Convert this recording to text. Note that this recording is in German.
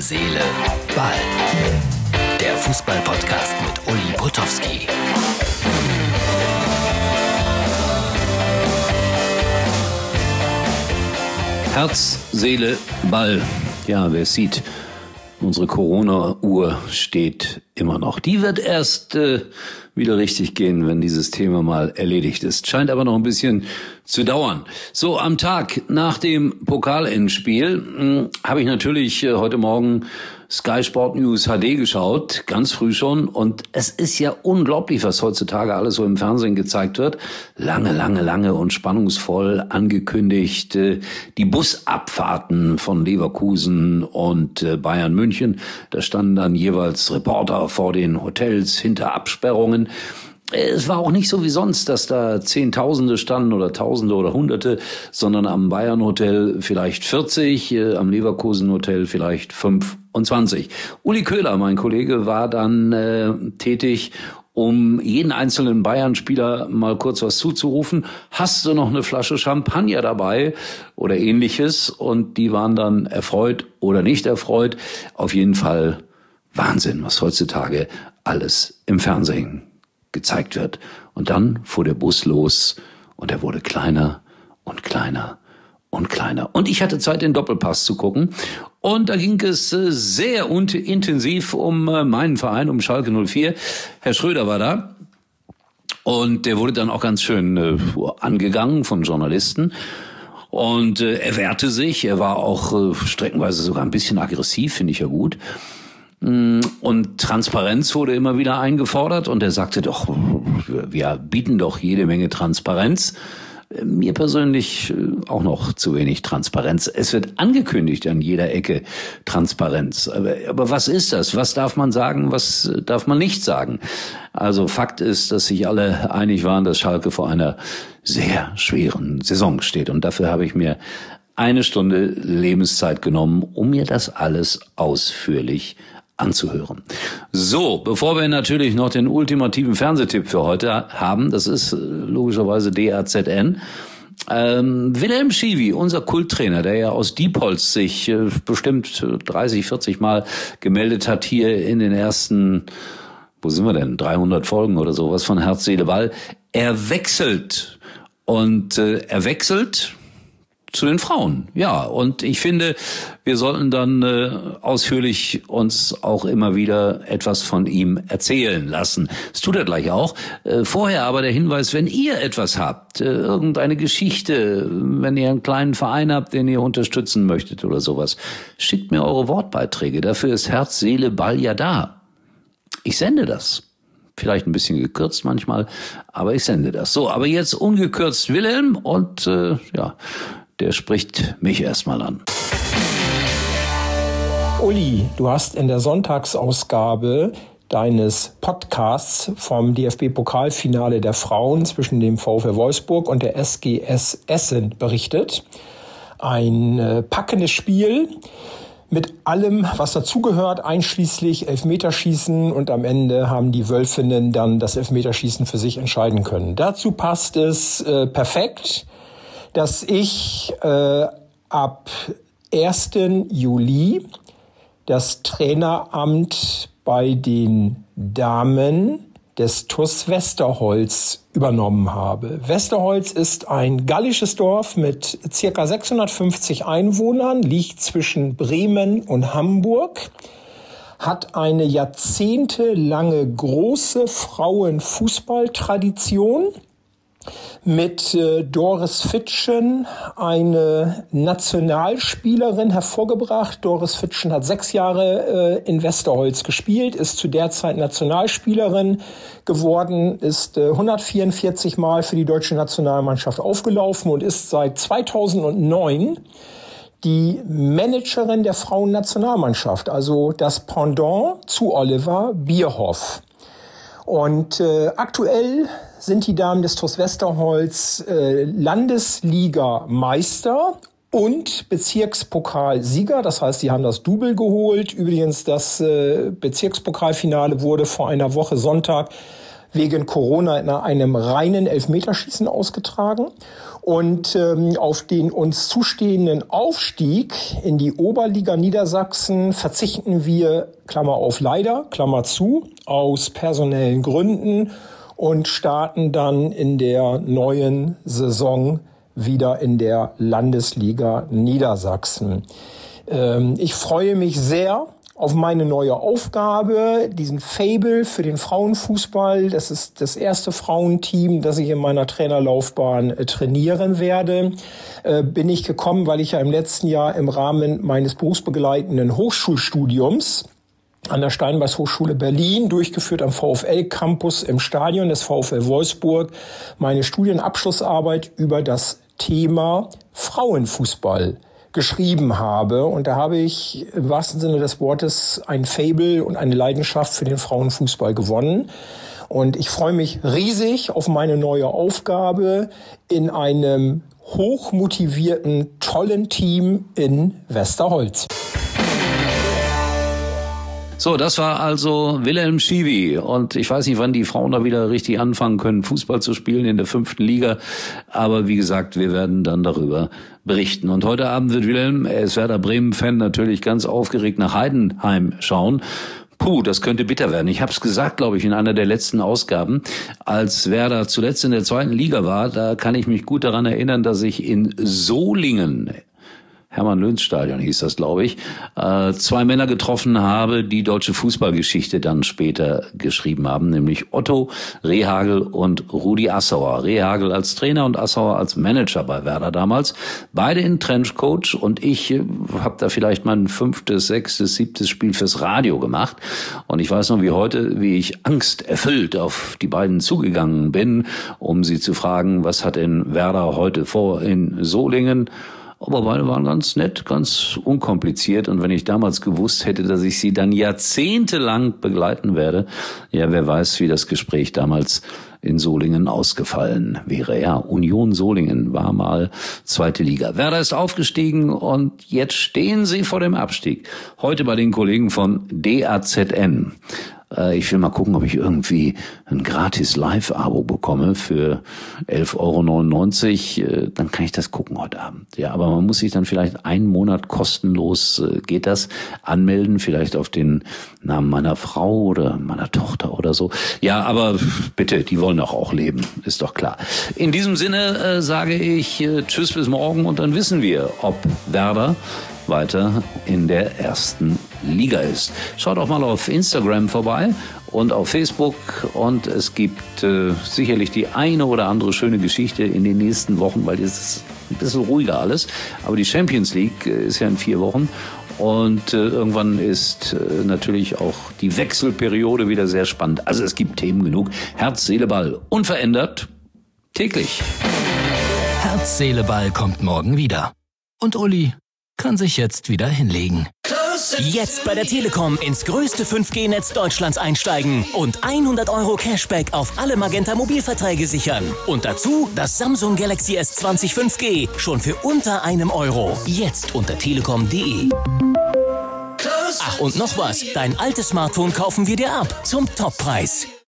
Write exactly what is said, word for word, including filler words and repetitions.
Seele, Ball. Der Fußball-Podcast mit Uli Potowski. Herz, Seele, Ball. Ja, wer es sieht, unsere Corona-Uhr steht immer noch. Die wird erst äh, wieder richtig gehen, wenn dieses Thema mal erledigt ist. Scheint aber noch ein bisschen zu dauern. So, am Tag nach dem Pokalendspiel äh, habe ich natürlich äh, heute Morgen Sky Sport News H D geschaut, ganz früh schon. Und es ist ja unglaublich, was heutzutage alles so im Fernsehen gezeigt wird. Lange, lange, lange und spannungsvoll angekündigt. Äh, die Busabfahrten von Leverkusen und äh, Bayern München. Da standen dann jeweils Reporter vor den Hotels hinter Absperrungen. Es war auch nicht so wie sonst, dass da Zehntausende standen oder Tausende oder Hunderte, sondern am Bayern Hotel vielleicht vierzig, äh, am Leverkusen Hotel vielleicht fünfundzwanzig. Uli Köhler, mein Kollege, war dann äh, tätig, um jeden einzelnen Bayern-Spieler mal kurz was zuzurufen. Hast du noch eine Flasche Champagner dabei oder ähnliches? Und die waren dann erfreut oder nicht erfreut. Auf jeden Fall Wahnsinn, was heutzutage alles im Fernsehen gezeigt wird. Und dann fuhr der Bus los und er wurde kleiner und kleiner und kleiner. Und ich hatte Zeit, den Doppelpass zu gucken. Und da ging es sehr intensiv um meinen Verein, um Schalke null vier. Herr Schröder war da. Und der wurde dann auch ganz schön äh, angegangen von Journalisten. Und äh, er wehrte sich. Er war auch äh, streckenweise sogar ein bisschen aggressiv, finde ich ja gut. Und Transparenz wurde immer wieder eingefordert und er sagte doch, wir bieten doch jede Menge Transparenz. Mir persönlich auch noch zu wenig Transparenz. Es wird angekündigt an jeder Ecke Transparenz. Aber, aber was ist das? Was darf man sagen? Was darf man nicht sagen? Also Fakt ist, dass sich alle einig waren, dass Schalke vor einer sehr schweren Saison steht. Und dafür habe ich mir eine Stunde Lebenszeit genommen, um mir das alles ausführlich anzuhören. So, bevor wir natürlich noch den ultimativen Fernsehtipp für heute haben, das ist äh, logischerweise D A Z N. Ähm, Wilhelm Schiwi, unser Kulttrainer, der ja aus Diepholz sich äh, bestimmt dreißig, vierzig Mal gemeldet hat hier in den ersten, wo sind wir denn, dreihundert Folgen oder sowas von Herz, Seele, Ball. Er wechselt und äh, er wechselt zu den Frauen, ja. Und ich finde, wir sollten dann äh, ausführlich uns auch immer wieder etwas von ihm erzählen lassen. Das tut er gleich auch. Äh, vorher aber der Hinweis, wenn ihr etwas habt, äh, irgendeine Geschichte, wenn ihr einen kleinen Verein habt, den ihr unterstützen möchtet oder sowas, schickt mir eure Wortbeiträge. Dafür ist Herz, Seele, Ball ja da. Ich sende das. Vielleicht ein bisschen gekürzt manchmal, aber ich sende das. So, aber jetzt ungekürzt Wilhelm und äh, ja, der spricht mich erstmal an. Uli, du hast in der Sonntagsausgabe deines Podcasts vom D F B-Pokalfinale der Frauen zwischen dem VfL Wolfsburg und der S G S Essen berichtet. Ein äh, packendes Spiel mit allem, was dazugehört, einschließlich Elfmeterschießen, und am Ende haben die Wölfinnen dann das Elfmeterschießen für sich entscheiden können. Dazu passt es äh, perfekt, dass ich äh, ab ersten Juli das Traineramt bei den Damen des T U S Westerholz übernommen habe. Westerholz ist ein gallisches Dorf mit circa sechshundertfünfzig Einwohnern, liegt zwischen Bremen und Hamburg, hat eine jahrzehntelange große Frauenfußballtradition, mit äh, Doris Fitschen eine Nationalspielerin hervorgebracht. Doris Fitschen hat sechs Jahre äh, in Westerholz gespielt, ist zu der Zeit Nationalspielerin geworden, ist äh, hundertvierundvierzig Mal für die deutsche Nationalmannschaft aufgelaufen und ist seit zweitausendneun die Managerin der Frauennationalmannschaft, also das Pendant zu Oliver Bierhoff. Und äh, aktuell sind die Damen des T U S Westerholz äh, Landesliga-Meister und Bezirkspokalsieger. Das heißt, sie haben das Double geholt. Übrigens, das äh, Bezirkspokalfinale wurde vor einer Woche Sonntag wegen Corona in einem reinen Elfmeterschießen ausgetragen. Und ähm, auf den uns zustehenden Aufstieg in die Oberliga Niedersachsen verzichten wir, Klammer auf leider, Klammer zu, aus personellen Gründen und starten dann in der neuen Saison wieder in der Landesliga Niedersachsen. Ähm, ich freue mich sehr auf meine neue Aufgabe, diesen Faible für den Frauenfußball. Das ist das erste Frauenteam, das ich in meiner Trainerlaufbahn äh, trainieren werde. Äh, bin ich gekommen, weil ich ja im letzten Jahr im Rahmen meines berufsbegleitenden Hochschulstudiums an der Steinbeis Hochschule Berlin, durchgeführt am VfL Campus im Stadion des VfL Wolfsburg, meine Studienabschlussarbeit über das Thema Frauenfußball geschrieben habe. Und da habe ich im wahrsten Sinne des Wortes ein Faible und eine Leidenschaft für den Frauenfußball gewonnen. Und ich freue mich riesig auf meine neue Aufgabe in einem hochmotivierten, tollen Team in Westerholz. So, das war also Wilhelm Schiwi. Und ich weiß nicht, wann die Frauen da wieder richtig anfangen können, Fußball zu spielen in der fünften Liga. Aber wie gesagt, wir werden dann darüber berichten. Und heute Abend wird Wilhelm, er ist Werder Bremen-Fan, natürlich ganz aufgeregt nach Heidenheim schauen. Puh, das könnte bitter werden. Ich habe es gesagt, glaube ich, in einer der letzten Ausgaben, als Werder zuletzt in der zweiten Liga war. Da kann ich mich gut daran erinnern, dass ich in Solingen, Hermann-Löns-Stadion hieß das, glaube ich, äh, zwei Männer getroffen habe, die deutsche Fußballgeschichte dann später geschrieben haben, nämlich Otto Rehhagel und Rudi Assauer. Rehhagel als Trainer und Assauer als Manager bei Werder damals. Beide in Trenchcoat, und ich äh, habe da vielleicht mein fünftes, sechstes, siebtes Spiel fürs Radio gemacht. Und ich weiß noch wie heute, wie ich angsterfüllt auf die beiden zugegangen bin, um sie zu fragen, was hat denn Werder heute vor in Solingen? Aber beide waren ganz nett, ganz unkompliziert. Und wenn ich damals gewusst hätte, dass ich sie dann jahrzehntelang begleiten werde, ja, wer weiß, wie das Gespräch damals in Solingen ausgefallen wäre. Ja, Union Solingen war mal zweite Liga. Werder ist aufgestiegen und jetzt stehen sie vor dem Abstieg. Heute bei den Kollegen von D A Z N. Ich will mal gucken, ob ich irgendwie ein gratis Live-Abo bekomme für elf Euro neunundneunzig. Dann kann ich das gucken heute Abend. Ja, aber man muss sich dann vielleicht einen Monat kostenlos, geht das, anmelden, vielleicht auf den Namen meiner Frau oder meiner Tochter oder so. Ja, aber bitte, die wollen doch auch leben, ist doch klar. In diesem Sinne äh, sage ich äh, tschüss bis morgen, und dann wissen wir, ob Werder weiter in der ersten Liga ist. Schaut auch mal auf Instagram vorbei und auf Facebook, und es gibt äh, sicherlich die eine oder andere schöne Geschichte in den nächsten Wochen, weil es ist ein bisschen ruhiger alles, aber die Champions League äh, ist ja in vier Wochen, und äh, irgendwann ist äh, natürlich auch die Wechselperiode wieder sehr spannend. Also es gibt Themen genug. Herz, Seele, Ball, unverändert, täglich. Herz, Seele, Ball kommt morgen wieder. Und Uli kann sich jetzt wieder hinlegen. Jetzt bei der Telekom ins größte fünf G Netz Deutschlands einsteigen und hundert Euro Cashback auf alle Magenta Mobilverträge sichern. Und dazu das Samsung Galaxy S zwanzig fünf G schon für unter einem Euro. Jetzt unter telekom punkt de. Ach, und noch was. Dein altes Smartphone kaufen wir dir ab zum Toppreis.